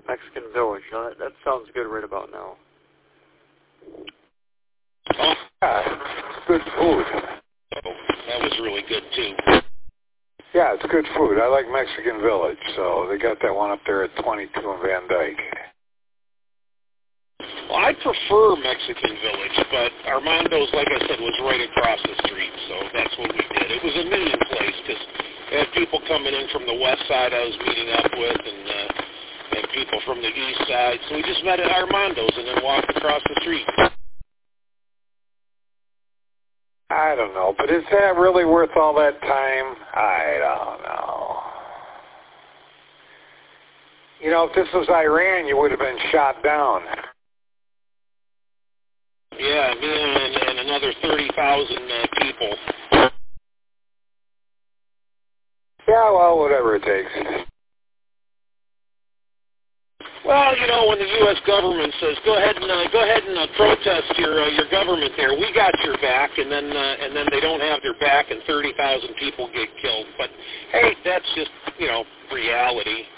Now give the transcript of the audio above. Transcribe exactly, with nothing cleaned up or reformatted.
Mexican Village. Now, that, that sounds good right about now. Oh, Yeah, good food. that was really good, too. Yeah, it's good food. I like Mexican Village, so they got that one up there at twenty-two in Van Dyke. Well, I prefer Mexican Village, but Armando's, like I said, was right across the street, so that's what we did. It was a meeting place because they had people coming in from the west side I was meeting up with, and uh, and people from the east side, so we just met at Armando's and then walked across the street. I don't know, but is that really worth all that time? I don't know. You know, if this was Iran, you would have been shot down. Yeah, me and, and another thirty thousand uh, people. Yeah, well, whatever it takes. Well, you know, when the U S government says go ahead and uh, go ahead and uh, protest your uh, your government there, we got your back, and then uh, and then they don't have their back, and thirty thousand people get killed. But hey, that's just you know reality.